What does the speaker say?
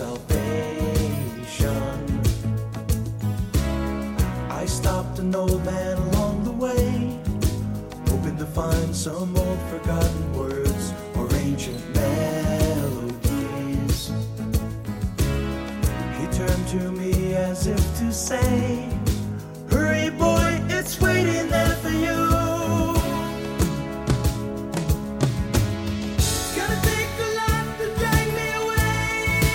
salvation. I stopped an old man along the way, hoping to find some old forgotten words or ancient melodies. He turned to me as if to say,